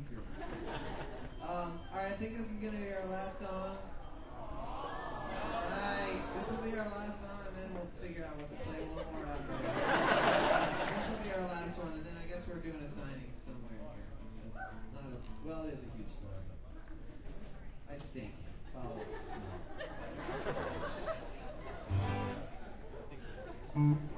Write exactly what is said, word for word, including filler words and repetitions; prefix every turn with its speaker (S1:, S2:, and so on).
S1: secrets. Um, alright, I think this is gonna be our last song. Alright, this will be our last song, and then we'll figure out what to play one more after this. This will be our last one, and then I guess we're doing a signing somewhere here. It's not a, well, it is a huge floor, but I stink. Follow us.